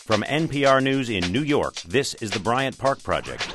From NPR News in New York, this is the Bryant Park Project.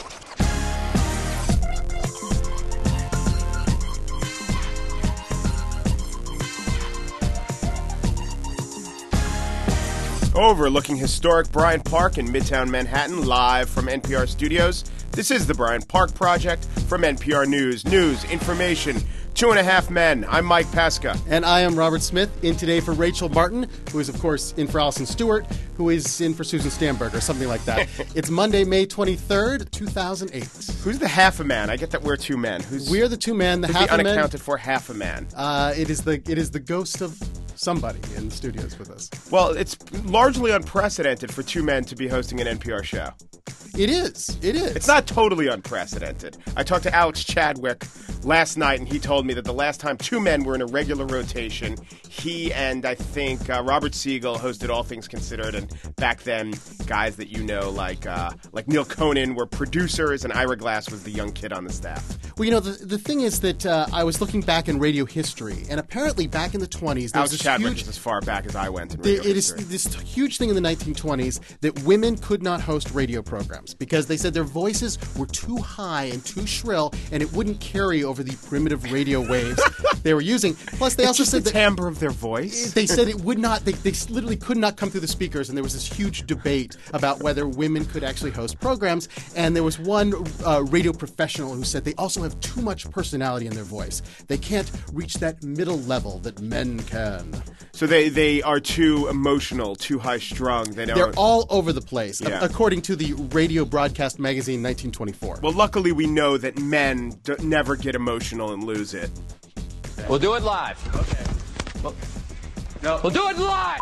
Overlooking historic Bryant Park in Midtown Manhattan, live from NPR studios, this is the Bryant Park Project from NPR News. News, information, 2.5 Men. I'm Mike Pesca. And I am Robert Smith, in today for Rachel Martin, who is, of course, in for Alison Stewart, who is in for Susan Stamberg, or something like that. It's Monday, May 23rd, 2008. Who's the half a man? I get that we're two men. We're the two men. The half a man. The unaccounted for half a man. It is the ghost of somebody in the studios with us. Well, it's largely unprecedented for two men to be hosting an NPR show. It is. It's not totally unprecedented. I talked to Alex Chadwick last night, and he told me that the last time two men were in a regular rotation, he and I think Robert Siegel hosted All Things Considered, and back then, guys that you know like Neil Conan were producers, and Ira Glass was the young kid on the staff. Well, you know, the thing is that I was looking back in radio history, and apparently back in the 20s, there was this Chadwick huge... is as far back as I went in radio history. It is this huge thing in the 1920s that women could not host radio programs because they said their voices were too high and too shrill, and it wouldn't carry over the primitive radio waves they were using. Plus, they also said the timbre of their voice. They said it would not. They literally could not come through the speakers, and there was this huge debate about whether women could actually host programs. And there was one radio professional who said they also have too much personality in their voice. They can't reach that middle level that men can. So they are too emotional, too high-strung. They're all over the place, yeah. According to the Radio Broadcast Magazine, 1924. Well, luckily we know that men never get emotional and lose it. We'll do it live. Okay. We'll do it live.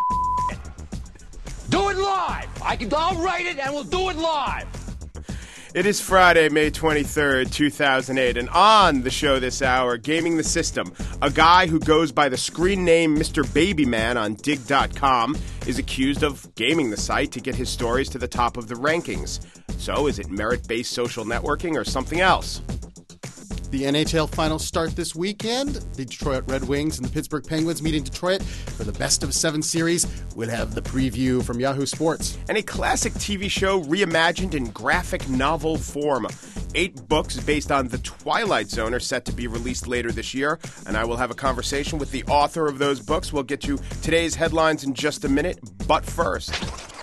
Do it live. I'll write it and we'll do it live. It is Friday, May 23rd, 2008, and on the show this hour, Gaming the System, a guy who goes by the screen name Mr. Babyman on Dig.com is accused of gaming the site to get his stories to the top of the rankings. So is it merit-based social networking or something else? The NHL finals start this weekend. The Detroit Red Wings and the Pittsburgh Penguins meet in Detroit for the best-of-7 series. We'll have the preview from Yahoo Sports. And a classic TV show reimagined in graphic novel form. 8 books based on The Twilight Zone are set to be released later this year, and I will have a conversation with the author of those books. We'll get to today's headlines in just a minute, but first...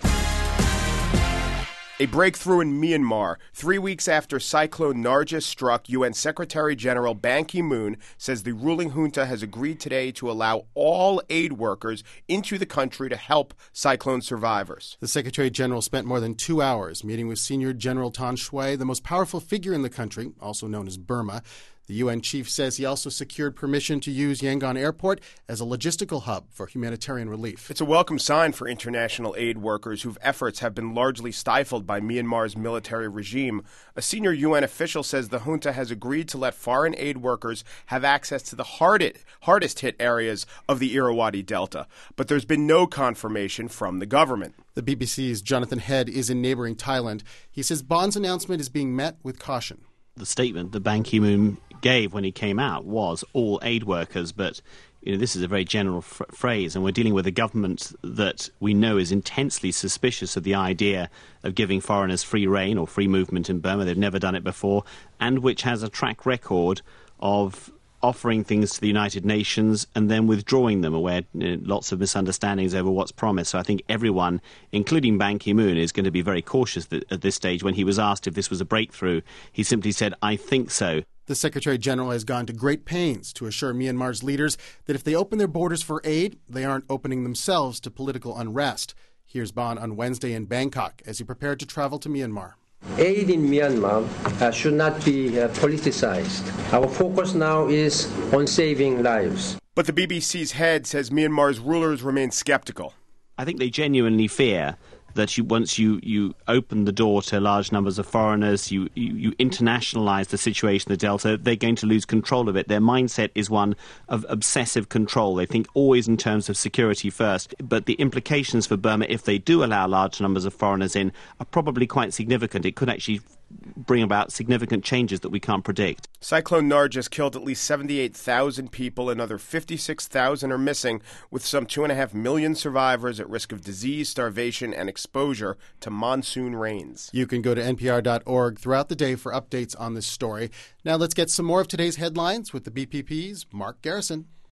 A breakthrough in Myanmar. 3 weeks after Cyclone Nargis struck, UN Secretary-General Ban Ki-moon says the ruling junta has agreed today to allow all aid workers into the country to help cyclone survivors. The Secretary-General spent more than 2 hours meeting with Senior General Tan Shui, the most powerful figure in the country, also known as Burma. The UN chief says he also secured permission to use Yangon Airport as a logistical hub for humanitarian relief. It's a welcome sign for international aid workers whose efforts have been largely stifled by Myanmar's military regime. A senior UN official says the junta has agreed to let foreign aid workers have access to the hardest hit areas of the Irrawaddy Delta. But there's been no confirmation from the government. The BBC's Jonathan Head is in neighboring Thailand. He says Bond's announcement is being met with caution. The statement that Ban Ki-moon gave when he came out was all aid workers, but this is a very general phrase, and we're dealing with a government that we know is intensely suspicious of the idea of giving foreigners free rein or free movement in Burma. They've never done it before, and which has a track record of offering things to the United Nations and then withdrawing them, where lots of misunderstandings over what's promised. So I think everyone, including Ban Ki-moon, is going to be very cautious at this stage. When he was asked if this was a breakthrough, he simply said, "I think so." The Secretary-General has gone to great pains to assure Myanmar's leaders that if they open their borders for aid, they aren't opening themselves to political unrest. Here's Bond on Wednesday in Bangkok as he prepared to travel to Myanmar. Aid in Myanmar should not be politicized. Our focus now is on saving lives. But the BBC's Head says Myanmar's rulers remain skeptical. I think they genuinely fear that once you open the door to large numbers of foreigners, you internationalize the situation in the Delta, they're going to lose control of it. Their mindset is one of obsessive control. They think always in terms of security first. But the implications for Burma, if they do allow large numbers of foreigners in, are probably quite significant. It could actually bring about significant changes that we can't predict. Cyclone Nargis killed at least 78,000 people. Another 56,000 are missing, with some 2.5 million survivors at risk of disease, starvation, and exposure to monsoon rains. You can go to npr.org throughout the day for updates on this story. Now let's get some more of today's headlines with the BPP's Mark Garrison.